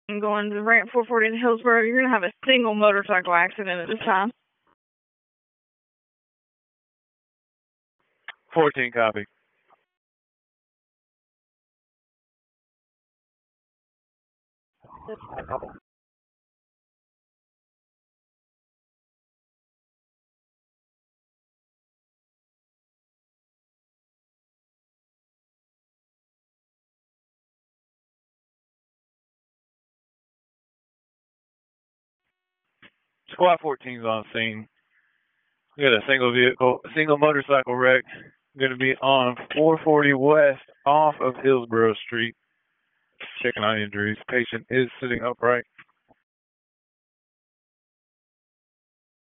I'm going to ramp 440 in Hillsborough. You're going to have a single motorcycle accident at this time. 14 copy. Squad 14's on scene. We got a single motorcycle wreck. Going to be on 440 West off of Hillsborough Street. Checking on injuries. Patient is sitting upright.